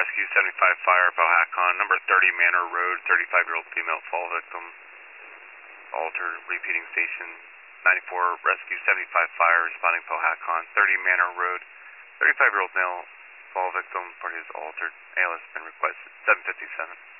Rescue 75 Fire, Powhatan, number 30 Manor Road, 35-year-old female fall victim. Altered, repeating station 94 Rescue 75 Fire, responding Powhatan, 30 Manor Road, 35-year-old male fall victim for his altered. ALS has been requested, 757.